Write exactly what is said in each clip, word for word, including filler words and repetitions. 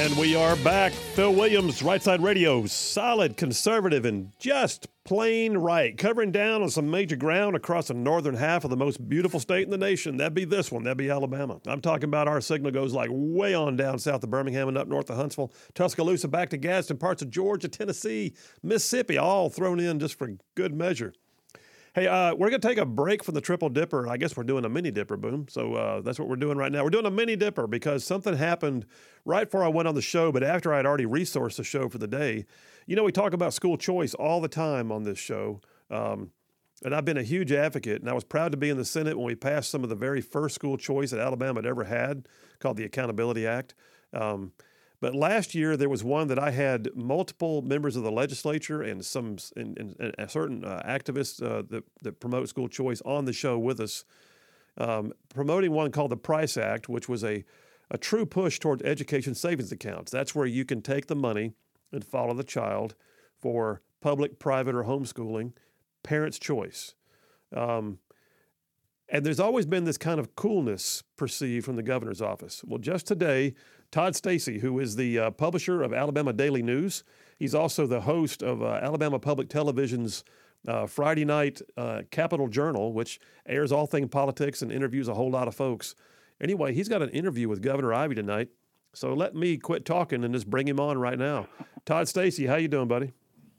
And we are back. Phil Williams, Right Side Radio, solid, conservative, and just plain right. Covering down on some major ground across the northern half of the most beautiful state in the nation. That'd be this one. That'd be Alabama. I'm talking about our signal goes like way on down south of Birmingham and up north of Huntsville, Tuscaloosa, back to Gadsden, parts of Georgia, Tennessee, Mississippi, all thrown in just for good measure. Hey, uh, we're going to take a break from the Triple Dipper. I guess we're doing a mini dipper, Boom. So uh, that's what we're doing right now. We're doing a mini dipper because something happened right before I went on the show, but after I had already resourced the show for the day. You know, we talk about school choice all the time on this show, um, and I've been a huge advocate, and I was proud to be in the Senate when we passed some of the very first school choice that Alabama had ever had, called the Accountability Act. Um, But last year, there was one that I had multiple members of the legislature and some and, and, and certain uh, activists uh, that, that promote school choice on the show with us, um, promoting one called the Price Act, which was a, a true push towards education savings accounts. That's where you can take the money and follow the child for public, private, or homeschooling, parents' choice. Um, And there's always been this kind of coolness perceived from the governor's office. Well, just today, Todd Stacy, who is the uh, publisher of Alabama Daily News, he's also the host of uh, Alabama Public Television's uh, Friday night uh, Capitol Journal, which airs all things politics and interviews a whole lot of folks. Anyway, he's got an interview with Governor Ivey tonight. So let me quit talking and just bring him on right now. Todd Stacy, how you doing, buddy?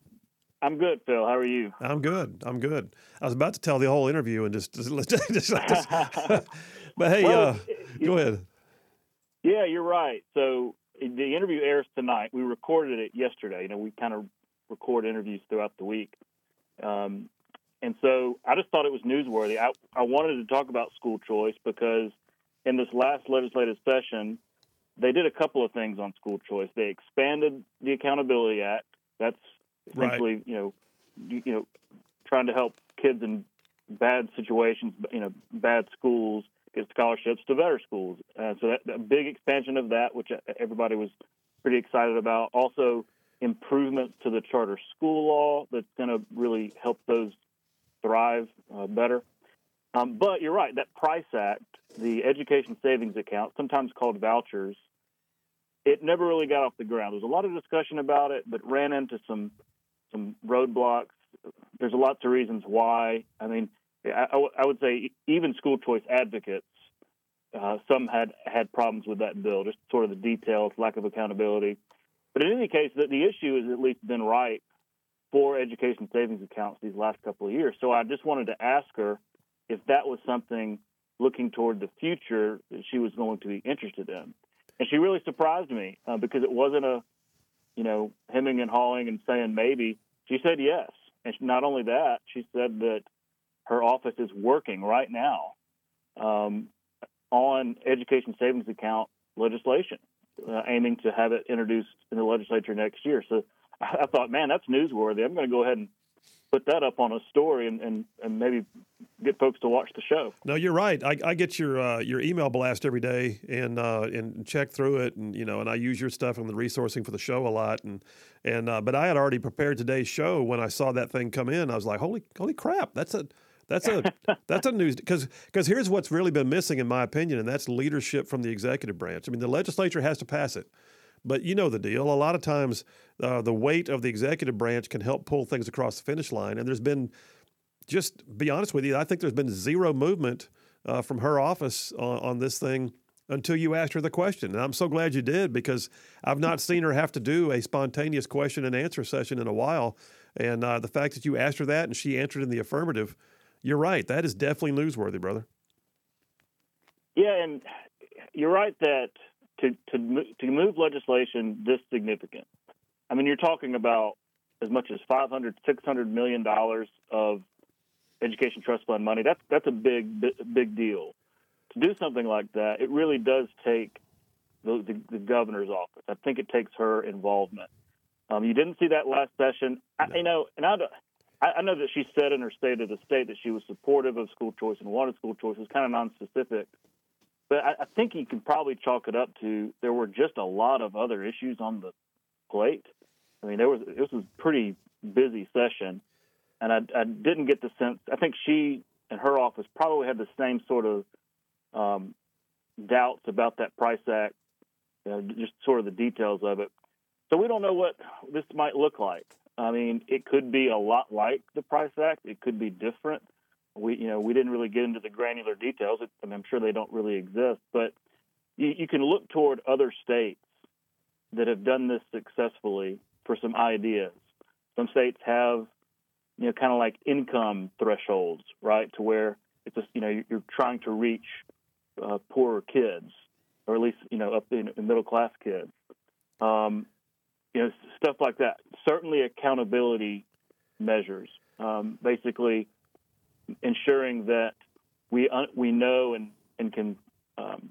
I'm good, Phil. How are you? I'm good. I'm good. I was about to tell the whole interview and just, just, just, just, just but hey, well, uh, go ahead. Yeah, you're right. So the interview airs tonight. We recorded it yesterday. You know, we kind of record interviews throughout the week. Um, and so I just thought it was newsworthy. I, I wanted to talk about school choice because in this last legislative session, they did a couple of things on school choice. They expanded the Accountability Act. That's essentially, right. you know, you, you know, trying to help kids in bad situations, you know, bad schools, get scholarships to better schools. Uh, so that a big expansion of that, which everybody was pretty excited about. Also, improvements to the charter school law that's going to really help those thrive uh, better. Um, but you're right, that Price Act, the education savings account, sometimes called vouchers, it never really got off the ground. There was a lot of discussion about it, but ran into some some roadblocks. There's lots of reasons why. I mean, I, I would say even school choice advocates, uh, some had, had problems with that bill, just sort of the details, lack of accountability. But in any case, the, the issue has at least been ripe for education savings accounts these last couple of years. So I just wanted to ask her if that was something looking toward the future that she was going to be interested in. And she really surprised me uh, because it wasn't a, you know, hemming and hawing and saying maybe. She said yes. And not only that, she said that her office is working right now um, on education savings account legislation, uh, aiming to have it introduced in the legislature next year. So I, I thought, man, that's newsworthy. I'm going to go ahead and put that up on a story and, and, and maybe get folks to watch the show. No, you're right. I, I get your uh, your email blast every day and uh, and check through it, and you know, and I use your stuff in the resourcing for the show a lot, and and uh, but I had already prepared today's show when I saw that thing come in. I was like, holy holy crap, that's a that's a that's a news because because here's what's really been missing in my opinion, and that's leadership from the executive branch. I mean, the legislature has to pass it. But you know the deal. A lot of times uh, the weight of the executive branch can help pull things across the finish line. And there's been, just be honest with you, I think there's been zero movement uh, from her office on, on this thing until you asked her the question. And I'm so glad you did because I've not seen her have to do a spontaneous question and answer session in a while. And uh, the fact that you asked her that and she answered in the affirmative, you're right. That is definitely newsworthy, brother. Yeah, and you're right that To, to to move legislation this significant, I mean, you're talking about as much as five hundred, six hundred million dollars of education trust fund money. That's that's a big big deal. To do something like that, it really does take the, the, the governor's office. I think it takes her involvement. Um, you didn't see that last session, I, you know, and I, I know that she said in her State of the State that she was supportive of school choice and wanted school choice. It's kind of nonspecific. But I, I think you can probably chalk it up to there were just a lot of other issues on the plate. I mean, there was this was a pretty busy session, and I, I didn't get the sense. I think she and her office probably had the same sort of um, doubts about that Price Act uh, just sort of the details of it. So we don't know what this might look like. I mean, it could be a lot like the Price Act. It could be different. We, you know, we didn't really get into the granular details. It, I mean, I'm sure they don't really exist, but you, you can look toward other states that have done this successfully for some ideas. Some states have, you know, kind of like income thresholds, right, to where it's just, you know, you're trying to reach uh, poorer kids, or at least, you know, up in, in middle class kids. Um, you know, stuff like that. Certainly accountability measures, um, basically ensuring that we uh, we know and, and can, um,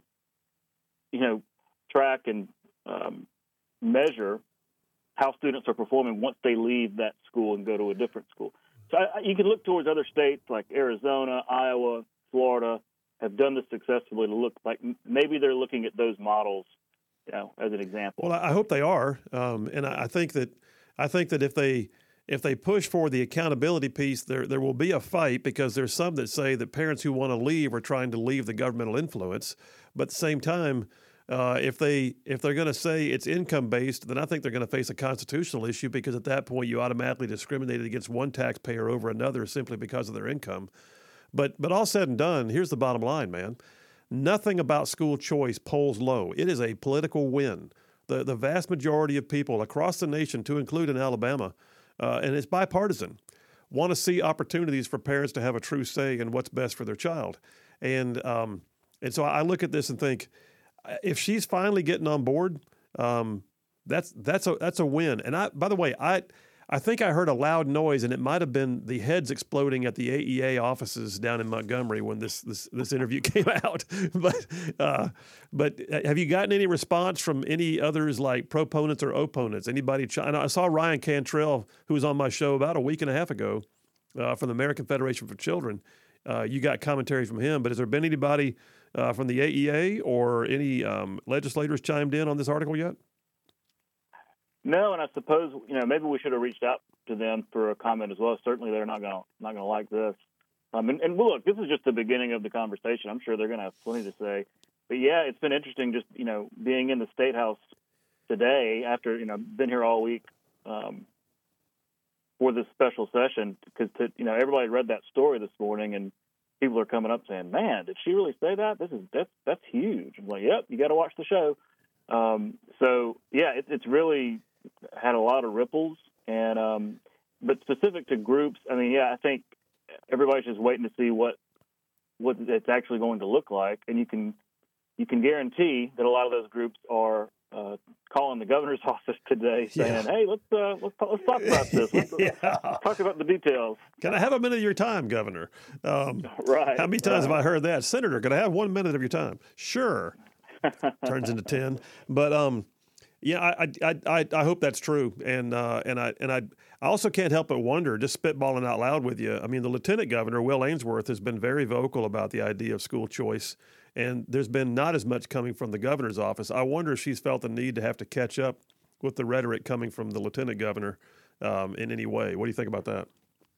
you know, track and um, measure how students are performing once they leave that school and go to a different school. So I, you can look towards other states like Arizona, Iowa, Florida have done this successfully to look like maybe they're looking at those models, you know, as an example. Well, I hope they are, um, and I think that I think that if they if they push for the accountability piece, there there will be a fight, because there's some that say that parents who want to leave are trying to leave the governmental influence, but at the same time, uh, if they if they're going to say it's income based, then I think they're going to face a constitutional issue, because at that point you automatically discriminated against one taxpayer over another simply because of their income. But but all said and done, here's the bottom line, man. Nothing about school choice polls low. It is a political win. The the vast majority of people across the nation, to include in Alabama, uh, and it's bipartisan, want to see opportunities for parents to have a true say in what's best for their child. And um, and so I look at this and think, if she's finally getting on board, um, that's that's a that's a win. And I, by the way, I I think I heard a loud noise, and it might have been the heads exploding at the A E A offices down in Montgomery when this this, this interview came out. but uh, but have you gotten any response from any others, like proponents or opponents? Anybody? Ch- I saw Ryan Cantrell, who was on my show about a week and a half ago, uh, from the American Federation for Children. Uh, you got commentary from him, but has there been anybody uh, from the A E A or any um, legislators chimed in on this article yet? No, and I suppose, you know, maybe we should have reached out to them for a comment as well. Certainly, they're not going to not going to like this. Um, and, and look, this is just the beginning of the conversation. I'm sure they're going to have plenty to say. But yeah, it's been interesting just, you know, being in the State House today after, you know, been here all week um, for this special session, because, you know, everybody read that story this morning, and people are coming up saying, "Man, did she really say that? This is that's that's huge." I'm like, "Yep, you got to watch the show." Um, so yeah, it, it's really had a lot of ripples, and um, but specific to groups, I mean, yeah, I think everybody's just waiting to see what what it's actually going to look like, and you can you can guarantee that a lot of those groups are uh, calling the governor's office today, saying, yeah. "Hey, let's uh, let's let's talk about this. Let's, yeah. let's talk about the details." Can I have a minute of your time, Governor? Um, right. How many times right. have I heard that, Senator? Can I have one minute of your time? Sure. Turns into ten, but um. Yeah, I, I I I hope that's true, and uh, and I and I I also can't help but wonder, just spitballing out loud with you. I mean, the Lieutenant Governor, Will Ainsworth, has been very vocal about the idea of school choice, and there's been not as much coming from the governor's office. I wonder if she's felt the need to have to catch up with the rhetoric coming from the Lieutenant Governor um, in any way. What do you think about that?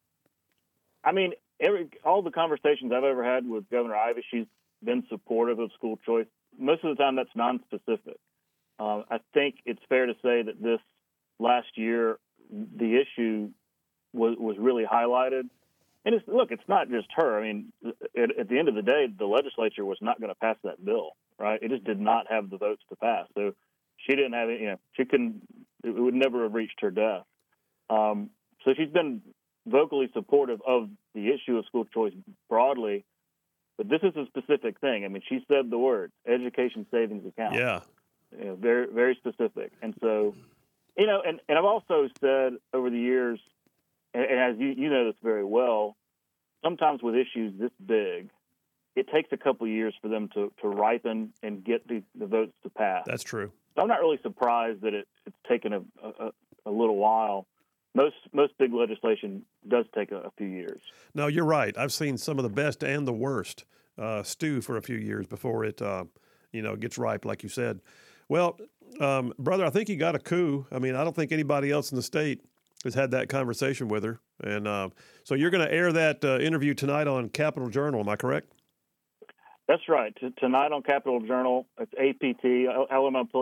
I mean, every all the conversations I've ever had with Governor Ivey, she's been supportive of school choice. Most of the time, that's nonspecific. Uh, I think it's fair to say that this last year, the issue was, was really highlighted. And it's, look, it's not just her. I mean, at, at the end of the day, the legislature was not going to pass that bill, right? It just did not have the votes to pass. So she didn't have it, you know, she couldn't, it would never have reached her death. Um, so she's been vocally supportive of the issue of school choice broadly. But this is a specific thing. I mean, she said the word, education savings account. Yeah. You know, very, very specific. And so, you know, and, and I've also said over the years, and, and as you, you know this very well, sometimes with issues this big, it takes a couple of years for them to, to ripen and get the, the votes to pass. That's true. So I'm not really surprised that it, it's taken a, a, a little while. Most most big legislation does take a, a few years. No, you're right. I've seen some of the best and the worst uh, stew for a few years before it, uh, you know, gets ripe, like you said. Well, um, brother, I think you got a coup. I mean, I don't think anybody else in the state has had that conversation with her. And uh, so you're going to air that uh, interview tonight on Capital Journal. Am I correct? That's right. T- tonight on Capital Journal, it's A P T, Alabama Public,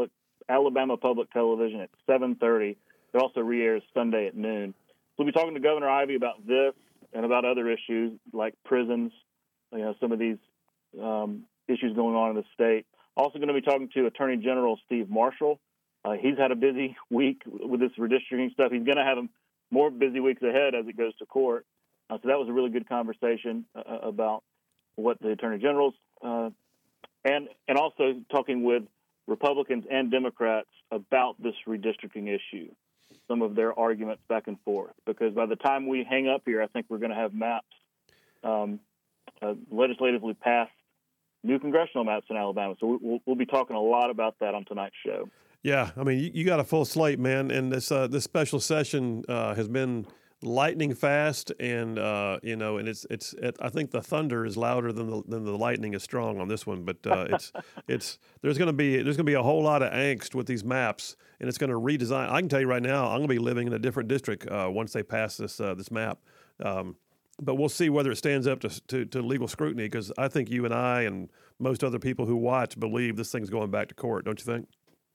Alabama Public Television at seven thirty. It also re-airs Sunday at noon. We'll be talking to Governor Ivey about this and about other issues like prisons, you know, some of these um, issues going on in the state. Also going to be talking to Attorney General Steve Marshall. Uh, he's had a busy week with this redistricting stuff. He's going to have more busy weeks ahead as it goes to court. Uh, so that was a really good conversation uh, about what the Attorney General's uh, and and also talking with Republicans and Democrats about this redistricting issue, some of their arguments back and forth. Because by the time we hang up here, I think we're going to have maps um, uh, legislatively passed, new congressional maps in Alabama. So we'll, we'll be talking a lot about that on tonight's show. Yeah, I mean, you, you got a full slate, man, and this uh, this special session uh, has been lightning fast, and uh, you know, and it's it's. It, I think the thunder is louder than the than the lightning is strong on this one, but uh, it's it's there's going to be there's going to be a whole lot of angst with these maps, and it's going to redesign. I can tell you right now, I'm going to be living in a different district uh, once they pass this uh, this map. Um, but we'll see whether it stands up to to, to legal scrutiny, because I think you and I and most other people who watch believe this thing's going back to court. Don't you think?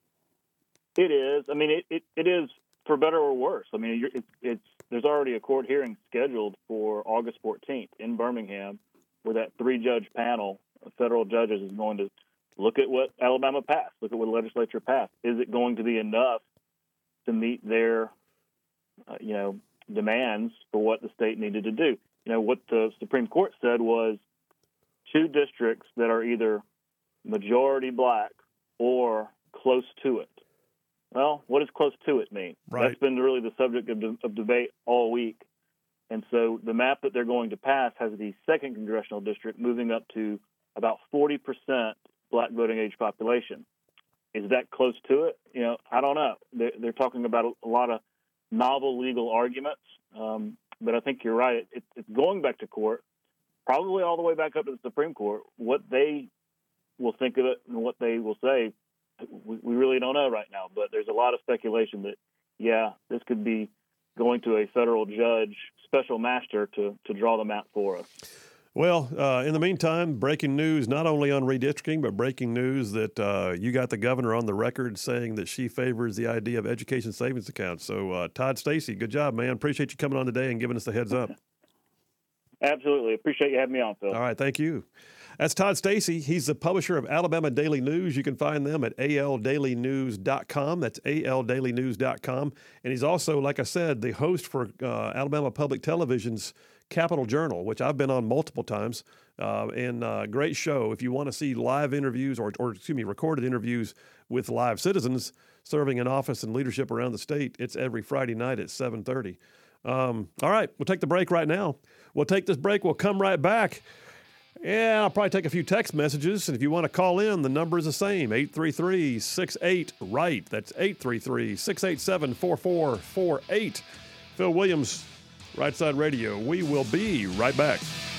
It is. I mean, it, it, it is for better or worse. I mean, it's, it's there's already a court hearing scheduled for August fourteenth in Birmingham, where that three-judge panel of federal judges is going to look at what Alabama passed, look at what the legislature passed. Is it going to be enough to meet their, uh, you know, demands for what the state needed to do? You know, what the Supreme Court said was two districts that are either majority black or close to it. Well, what does close to it mean? Right. That's been really the subject of, de- of debate all week. And so the map that they're going to pass has the second congressional district moving up to about forty percent black voting age population. Is that close to it? You know, I don't know. They're, they're talking about a, a lot of novel legal arguments, um, but I think you're right. It, it's going back to court, probably all the way back up to the Supreme Court. What they will think of it and what they will say, we, we really don't know right now. But there's a lot of speculation that, yeah, this could be going to a federal judge, special master, to, to draw the map for us. Well, uh, in the meantime, breaking news not only on redistricting, but breaking news that uh, you got the governor on the record saying that she favors the idea of education savings accounts. So, uh, Todd Stacy, good job, man. Appreciate you coming on today and giving us the heads up. Absolutely. Appreciate you having me on, Phil. All right. Thank you. That's Todd Stacy. He's the publisher of Alabama Daily News. You can find them at A L daily news dot com. That's A L daily news dot com. And he's also, like I said, the host for uh, Alabama Public Television's Capital Journal, which I've been on multiple times, uh, and uh, great show. If you want to see live interviews or, or, excuse me, recorded interviews with live citizens serving in office and leadership around the state, it's every Friday night at seven thirty. Um, all right, we'll take the break right now. We'll take this break. We'll come right back. Yeah, I'll probably take a few text messages. And if you want to call in, the number is the same, eight three three, six eight, R I G H T. That's eight three three, six eight seven, four four four eight. Phil Williams, Right Side Radio. We will be right back.